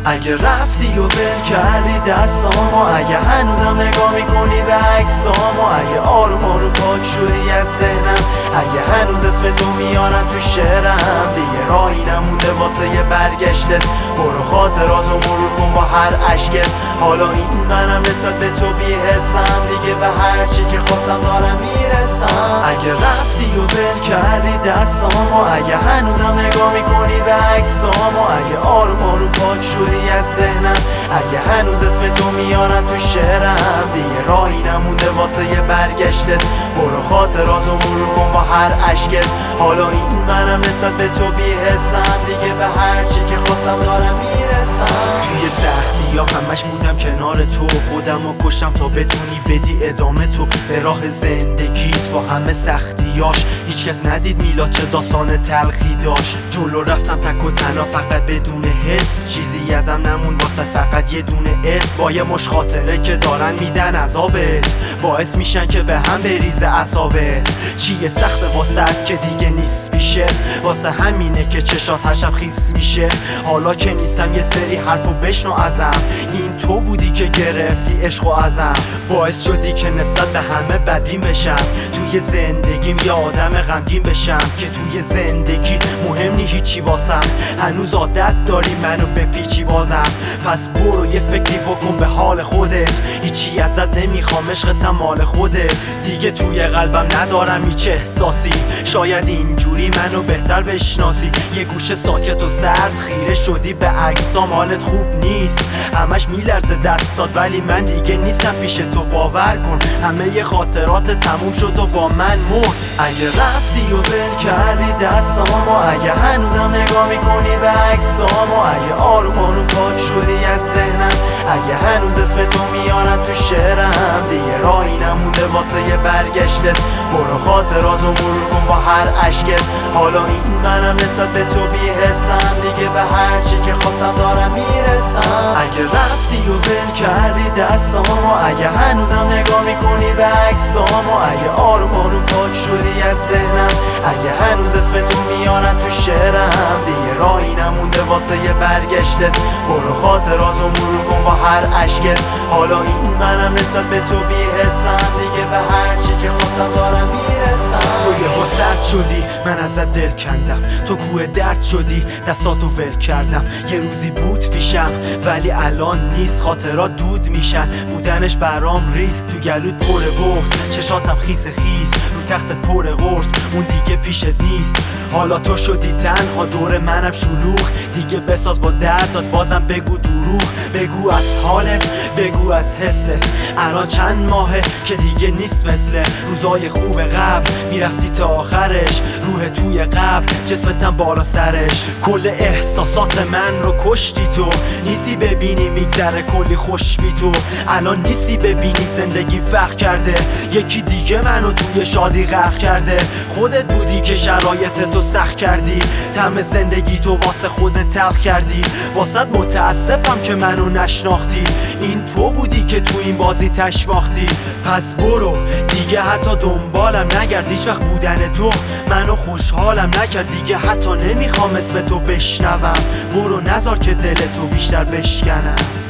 اگه رفتی و ول کردی دستامو، اگه هنوزم نگاه میکنی به عکسامو، اگه آروم آروم پاک شدی از ذهنم، اگه هنوز اسم تو میارم تو شعرم، دیگه راهی نمونده واسه یه برگشتت. برو خاطراتو مرور کن با هر اشکت. حالا این منم نسبت به تو بی‌حسم، دیگه به هر چی که خواستم دارم میرسم. اگه رفتی و ول کردی دستامو، اگه هنوزم نگاه میکنی به عکسامو، اگه آروم آروم پاک شدی از ذهنم، اگه هنوز اسم تو میارم تو شعرم، دیگه راهی نمونده واسه یه برگشتت. برو خاطراتو مرور کن با هر اشکت. حالا این منم نسبت به تو بی‌حسم، دیگه به هر چی که خواستم دارم میرسم. توی سختی یا همش بودم کنار تو، خودم رو کشم تا بتونی بدی ادامه تو به راه زندگیت با همه سختیاش. هیچکس ندید میلاد چه داستان تلخی داشت. جلو رفتم تک و تنها فقط بدون حس، چیزی ازم نمون واسه فقط یه دونه اسم. با یه مش خاطره که دارن میدن عذابت، باعث میشن که به هم بریزه اعصابت. چیه سخت واسه که دیگه نیست پیشه، واسه همینه که چشات هر شب خیس میشه. حالا که نیستم یه سری حرفو بشنو ازم، این تو بودی که گرفتی عشقو ازم، باعث شدی که نسبت به همه بدبین بشم. توی زندگیم یه آدم غمگین بشم که توی زندگی مهم نی هیچی واسم. هنوز عادت داری منو بپیچی بازم، پس برو یه فکری بکن به حال خودت. هیچی ازت نمیخوام، عشقتم مال خودت. دیگه توی قلبم ندارم هیچ احساسی، شاید اینجوری منو بهتر بشناسی. یه گوشه ساکت و سرد خیره شدی به عکسام، حالت خوب نیست، همش میلرزه دستات، ولی من دیگه نیستم پیش تو. باور کن همه ی خاطرات تموم شد و با من مرد. اگه رفتی و ول کردی دستامو، اگه هنوزم نگاه میکنی به عکسامو، اگه آروم آروم پاک شدی از ذهنم، اگه هنوز اسم تو میارم تو شعرم، دیگه راهی نمونده واسه یه برگشتت. برو خاطراتو مرور کن با هر اشکت. حالا این منم نسبت به تو بی‌حسم، دیگه به هر چی که خواستم دارم میرسم. اگه رفتی و ول کردی دستامو، اگه هنوزم نگاه میکنی به عکسامو، اگه آروم آروم پاک شدی از ذهنم، اگه هنوز اسم تو میارم تو شعرم، دیگه راهی نمونده واسه یه برگشتت. برو خاطراتو مرور کن با هر اشکت. حالا این منم نسبت به تو بی‌حسم، دیگه به هر چی که خواستم دارم میرسم. تو یهو سرد شدی، من ازت دل کندم، تو کوه درد شدی، دستاتو ول کردم. یه روزی بود پیشم ولی الان نیست، خاطرات دود میشن، بودنش برام ریسک. تو گلوت پر بغض، چشاتم خیس خیس، رو تختت پر قرص، اون دیگه پیشت نیست. حالا تو شدی تنها، دور منم شلوغ، دیگه بساز با دردات، بازم بگو دروغ. بگو از حالت، بگو از حست. الان چند ماهه که دیگه نیست مثل روزای خوب قبل، میرفتی تا آخرش، روح توی قبر، جسمتم بالا سرش. کل احساسات من رو کشتی تو، نیستی ببینی میگذره کلی خوش بی تو. الان نیستی ببینی زندگی فرق کرده، یکی دیگه منو توی شادی غرق کرده. خودت بودی که شرایط تو سخت کردی، طعم زندگی تو واسه خودت تلخ کردی. واسط متاسفم که منو نشناختی، این تو بودی که تو این بازی تشباختی. پس برو دیگه حتی دنبالم نگرد، هیچ وقت بودن تو منو خوشحالم نکرد. دیگه حتی نمیخوام اسم تو بشنوم، برو نذار که دل تو بیشتر بشکنم.